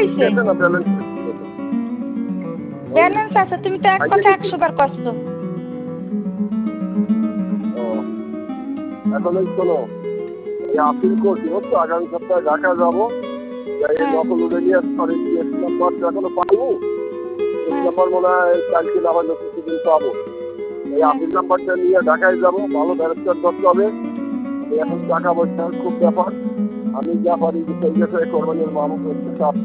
হইছে? আছে না ব্যালেন্স? ব্যালেন্স আছে, তুমি তো এক কথা 100 বার কষ্ট। এখন এই শোনো, এই আপিল করছি বুঝছো, আগামী সপ্তাহে ঢাকা যাবো, এই নকল উঠে নিয়ে সরি জিএস নাম্বারটা এখনো পাইনি। জিএস নাম্বার মনে হয় কালকে না হলে কিছুদিন পাবো। এই আপিল নাম্বারটা নিয়ে ঢাকায় যাবো, ভালো ব্যারিস্টার করতে হবে। এখন টাকা পয়সার খুব ব্যাপার, আমি যা পারি সেই বিষয়ে কোরবানির মামুক একটু চাপ